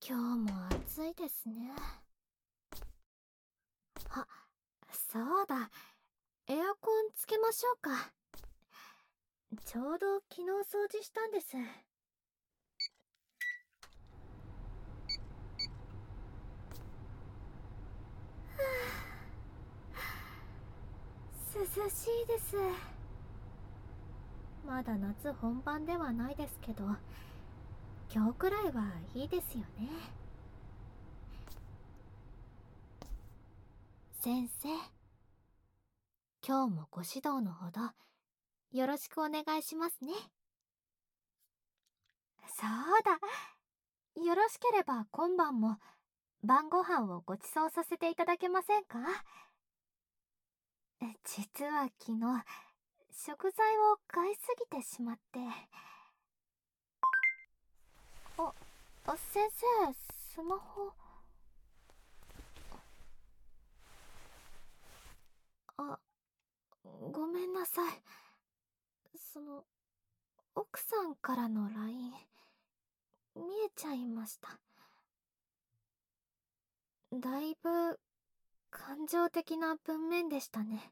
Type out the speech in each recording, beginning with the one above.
今日も暑いですね。あ、そうだ。エアコンつけましょうか。ちょうど昨日掃除したんです。涼しいです。まだ夏本番ではないですけど、今日くらいはいいですよね。先生、今日もご指導のほどよろしくお願いしますね。そうだ。よろしければ今晩も晩ご飯をご馳走させていただけませんか？実は昨日食材を買いすぎてしまって。先生、スマホ。あ、ごめんなさい。奥さんからの LINE 見えちゃいました。だいぶ感情的な文面でしたね。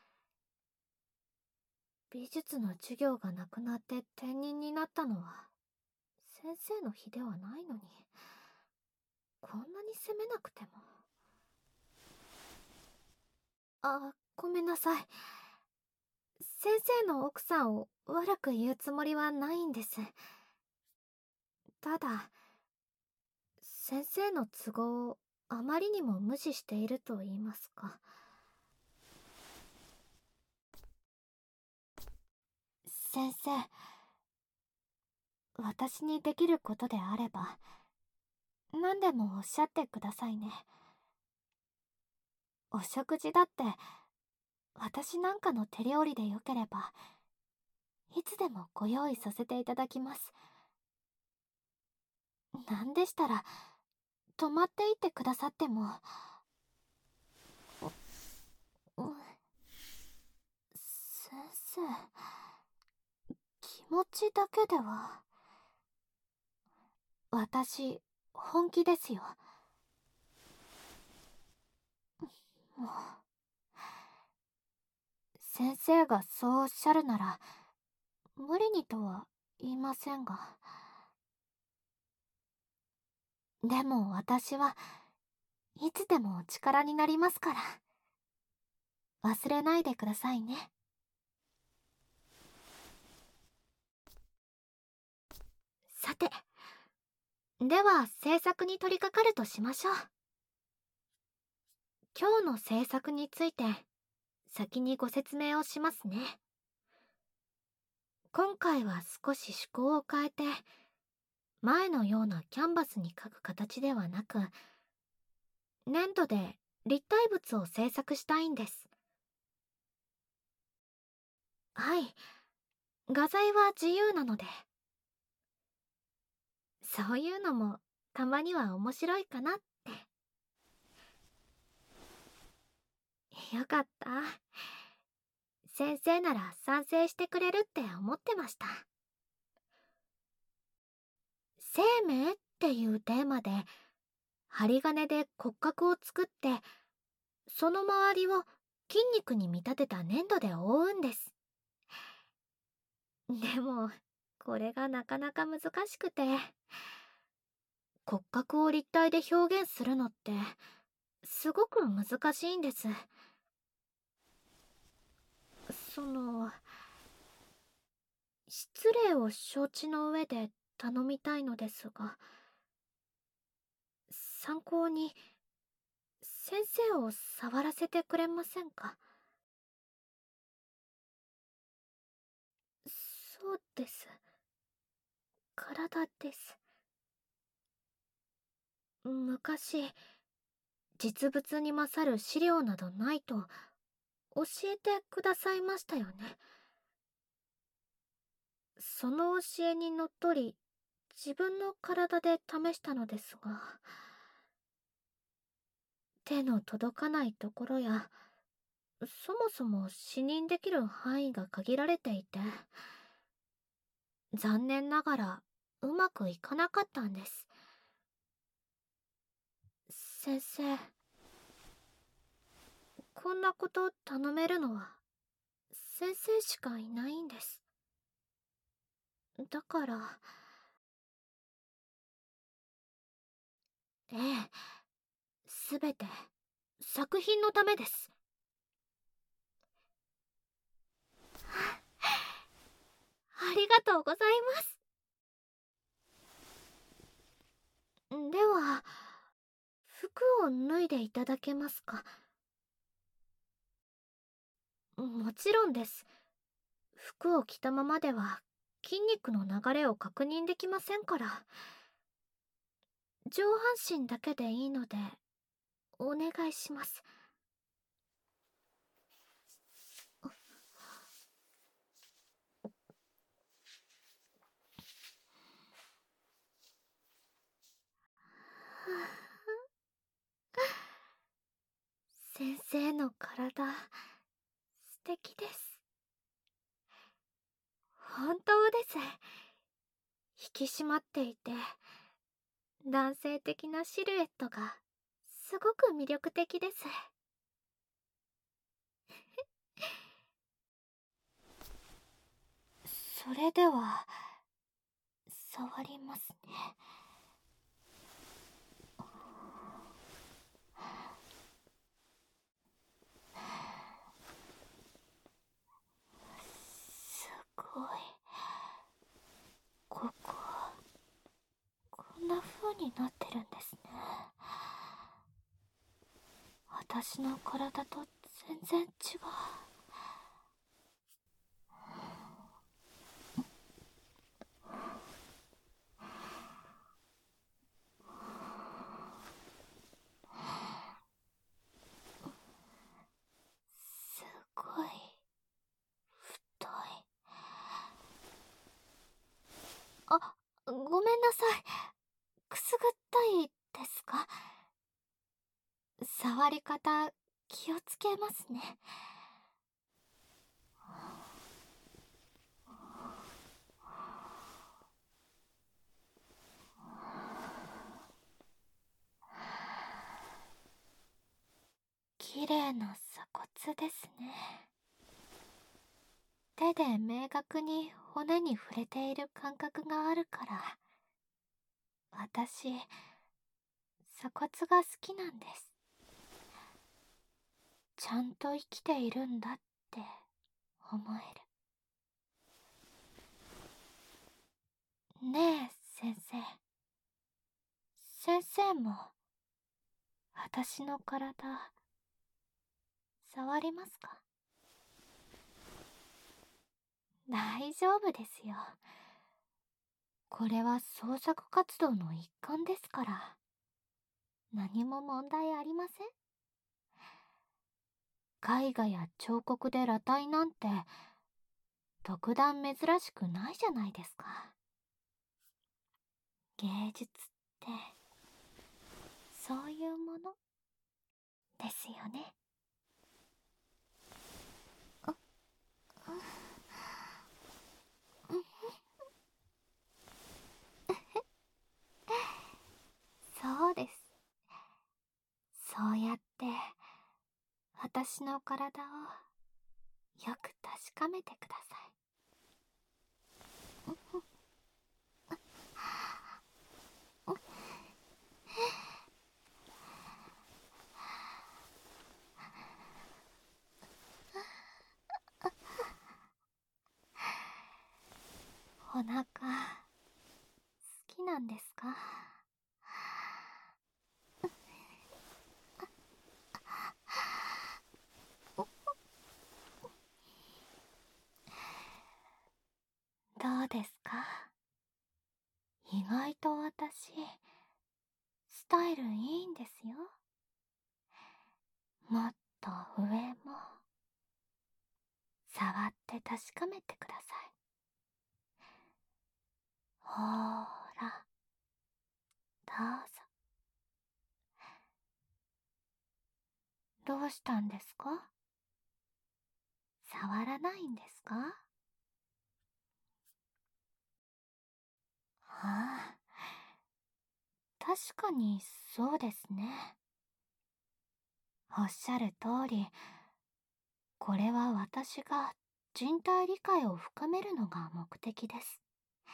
美術の授業がなくなって転任になったのは先生の日ではないのに、こんなに責めなくても。ごめんなさい。先生の奥さんを悪く言うつもりはないんです。ただ、先生の都合をあまりにも無視していると言いますか。先生、私にできることであれば何でもおっしゃってくださいね。お食事だって私なんかの手料理でよければいつでもご用意させていただきます。なんでしたら泊まっていってくださっても。うん、先生、気持ちだけでは。私本気ですよ。もう、先生がそうおっしゃるなら無理にとは言いませんが。でも私はいつでもお力になりますから忘れないでくださいね。さて、では制作に取り掛かるとしましょう。今日の制作について先にご説明をしますね。今回は少し趣向を変えて、前のようなキャンバスに描く形ではなく、粘土で立体物を制作したいんです。はい、画材は自由なので。そういうのもたまには面白いかなって。よかった。先生なら賛成してくれるって思ってました。生命っていうテーマで針金で骨格を作って、その周りを筋肉に見立てた粘土で覆うんです。でもこれがなかなか難しくて、骨格を立体で表現するのってすごく難しいんです。その失礼を承知の上で頼みたいのですが、参考に先生を触らせてくれませんか？そうです。体です。昔、実物に勝る資料などないと教えてくださいましたよね。その教えにのっとり、自分の体で試したのですが、手の届かないところや、そもそも視認できる範囲が限られていて、残念ながらうまくいかなかったんです。 先生、こんなこと頼めるのは先生しかいないんです。だから、ええ、すべて作品のためです。ありがとうございます。では、服を脱いでいただけますか？もちろんです。服を着たままでは筋肉の流れを確認できませんから。上半身だけでいいのでお願いします。先生の体、素敵です。本当です。引き締まっていて、男性的なシルエットがすごく魅力的です。それでは、触りますね。すごい。ここ、こんな風になってるんですね。私の体と全然違う。すごい太い。あ、ごめんなさい。くすぐったいですか？触り方気をつけますね。綺麗な鎖骨ですね。手で明確に骨に触れている感覚があるから、私、鎖骨が好きなんです。ちゃんと生きているんだって思える。ねえ、先生。先生も、私の体、触りますか？大丈夫ですよ。これは創作活動の一環ですから。何も問題ありません。絵画や彫刻で裸体なんて、特段珍しくないじゃないですか。芸術って、そういうものですよね。そうです。そうやって、私の体をよく確かめてください。お腹、好きなんですか？どうですか？意外と私、スタイルいいんですよ。もっと上も、触って確かめてください。ほーら、どうぞ。どうしたんですか？触らないんですか？ああ、確かにそうですね。 おっしゃる通り、これは私が人体理解を深めるのが目的です。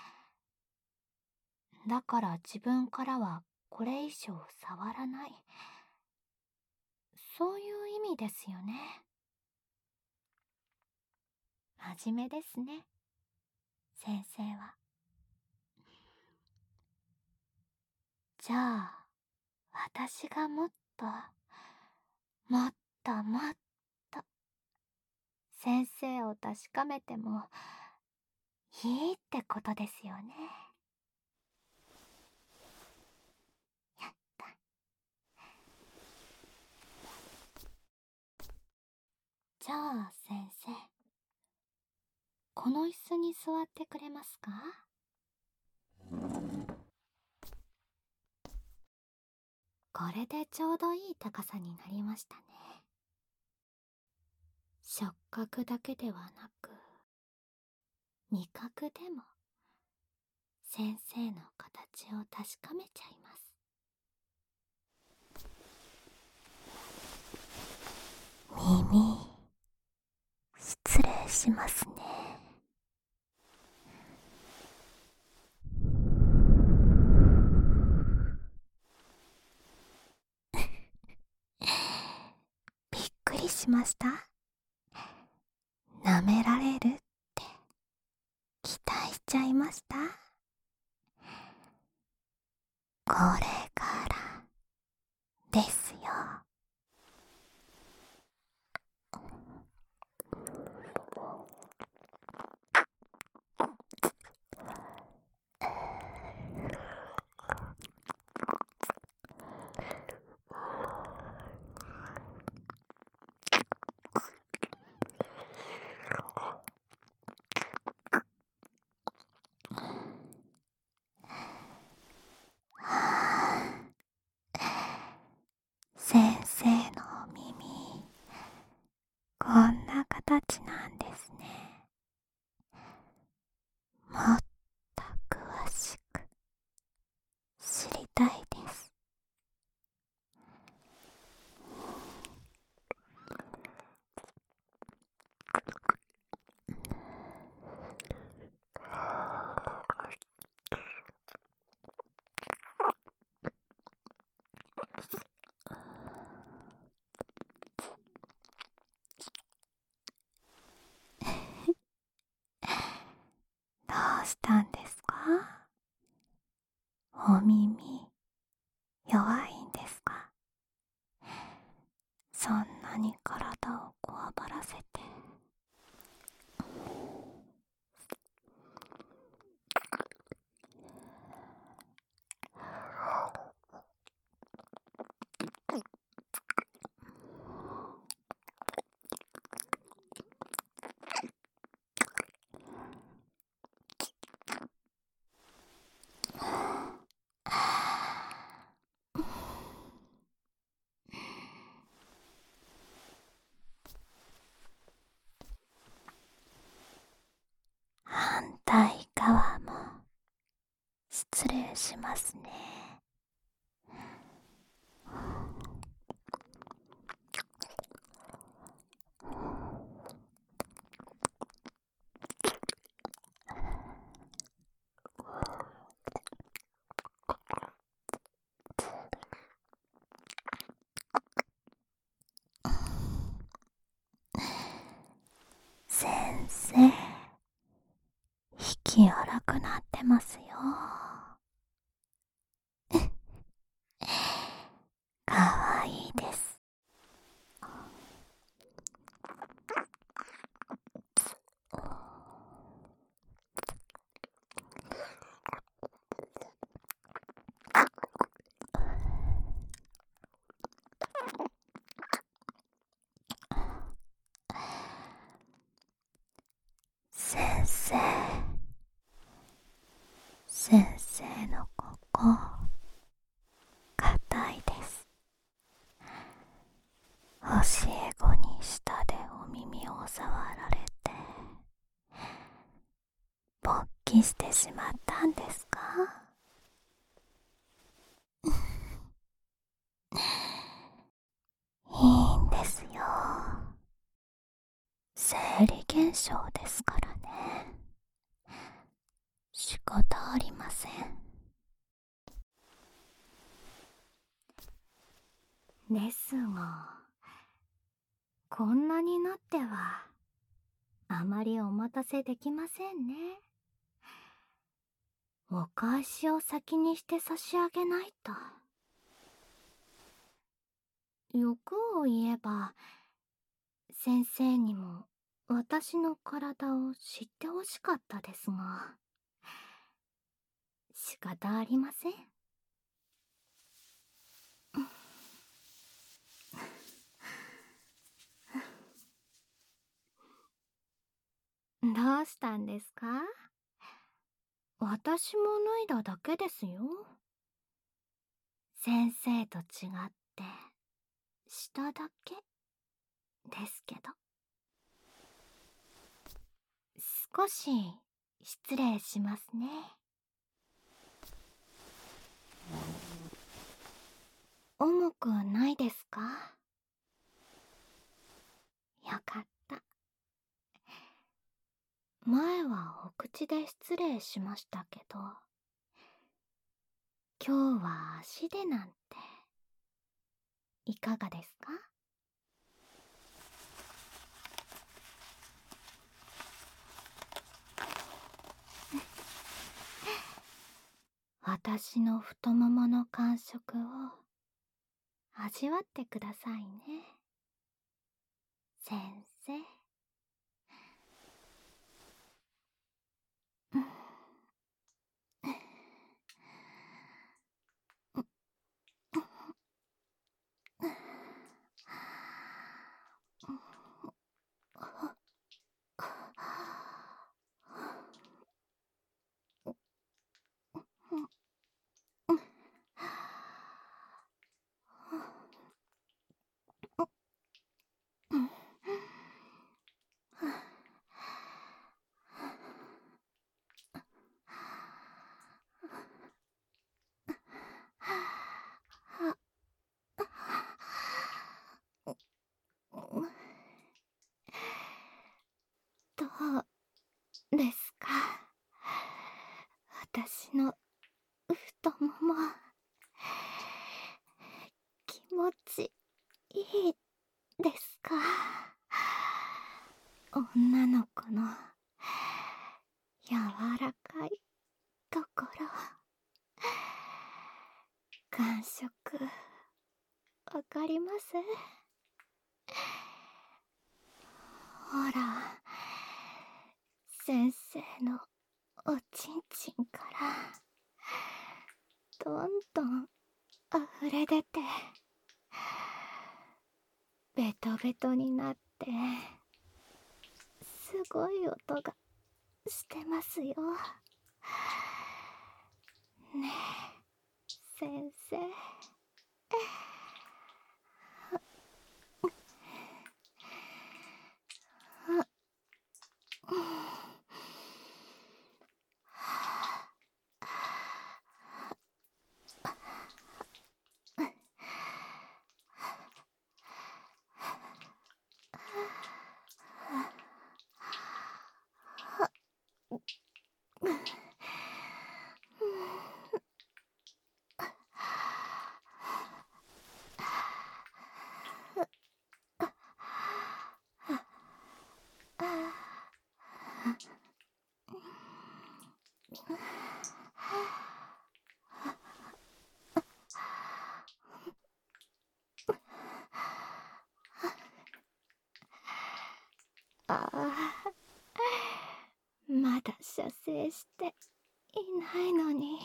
だから自分からはこれ以上触らない。そういう意味ですよね。真面目ですね、先生は。じゃあ、私がもっと、もっともっと、先生を確かめてもいいってことですよね。やった。じゃあ先生、この椅子に座ってくれますか？これでちょうどいい高さになりましたね。触覚だけではなく、味覚でも先生の形を確かめちゃいます。耳、失礼しますね。びっくりしました。舐められるって期待しちゃいました。これからですよ。先生のお耳、こんな形なんですね。もっと詳しく知りたいです。どうしたんですか？お耳弱いんですか？そんなに体をこわばらせて。反対側も失礼しますね。先生、息荒くなってますよ。かわいいです。先生、先生のここ硬いです。教え子に舌でお耳を触られて勃起してしまったんですか？いい生理現象ですからね。仕方ありません。 ですが、こんなになってはあまりお待たせできませんね。お返しを先にして差し上げないと。欲を言えば、先生にも私の体を知ってほしかったですが、仕方ありません。どうしたんですか？私も脱いだだけですよ。先生と違って下だけですけど。少し失礼しますね。重くないですか？よかった。前はお口で失礼しましたけど、今日は足でなんていかがですか？私の太ももの感触を味わってくださいね、先生。どうですか、私の太もも。気持ちいいですか？女の子の柔らかいところ、感触わかります？ほら、先生のおちんちんからどんどん溢れ出て、ベトベトになって、すごい音がしてますよ。ねえ、先生。ああ、まだ射精していないのに、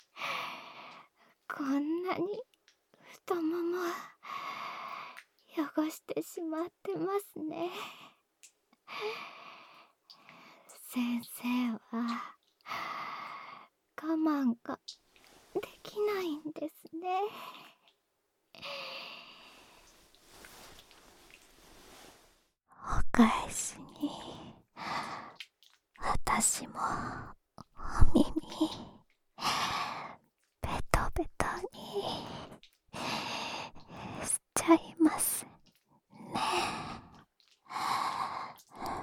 こんなに太もも汚してしまってますね。先生は我慢ができないんですね。 お返しに私もお耳ベトベトにしちゃいますね。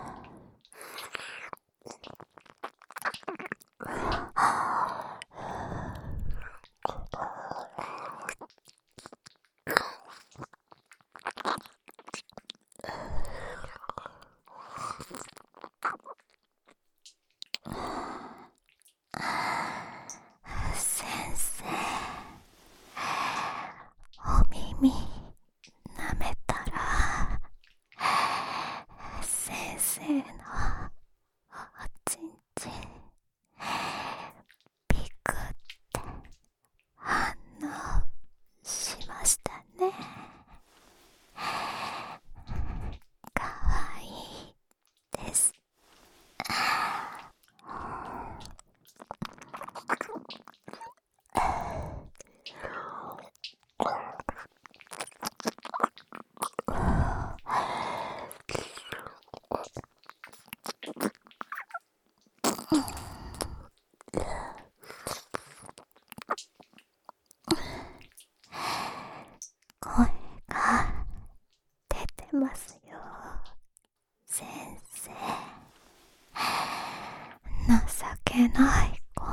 情けない声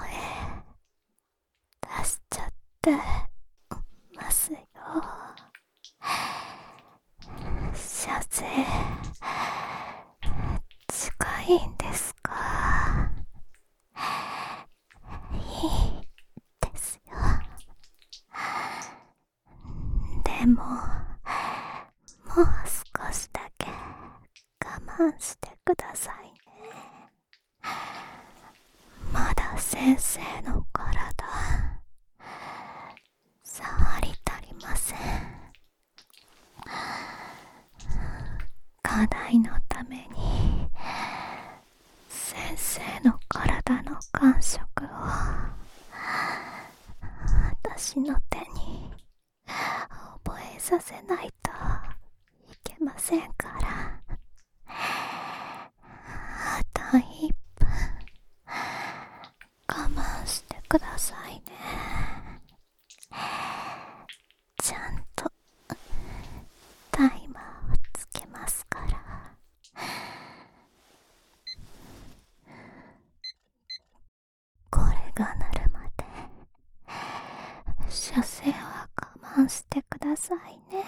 出しちゃってますよ。射精近いんですか？いいですよ。でももう少しだけ我慢してくださいね。まだ先生の体触り足りません。課題のために先生の体の感触を私の手に覚えさせないといけませんから。あと1分我慢してくださいね。ちゃんとタイマーをつけますから。これが鳴るまで射精は我慢してくださいね。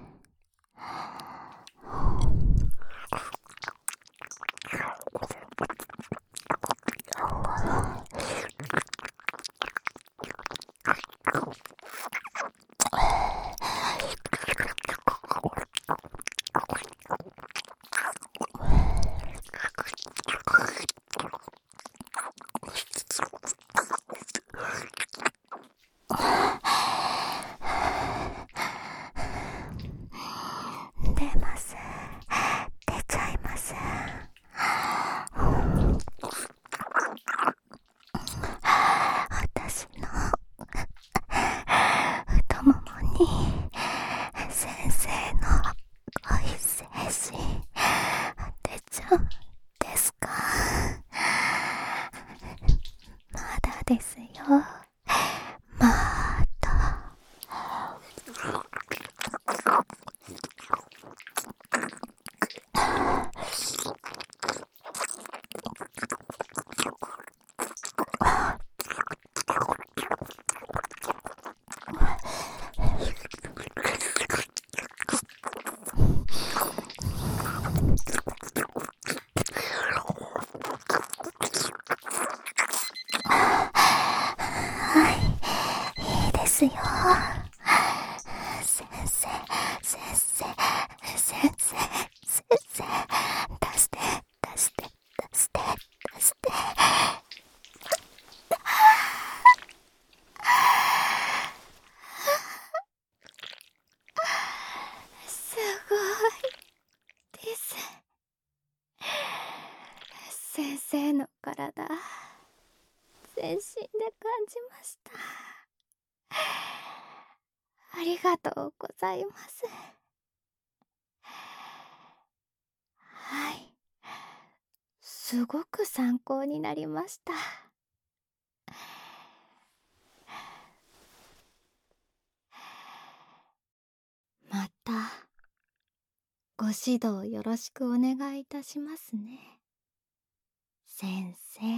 出ます。出ちゃいます。私の太ももに先生の恋精子出ちゃうんですか？まだですよ。まだ。はい、いいですよ。先生、先生、先生、先生、出して、出して、出して、出して。 すごいです。先生の体全身で感じました。ありがとうございます。はい、すごく参考になりました。またご指導よろしくお願いいたしますね、先生。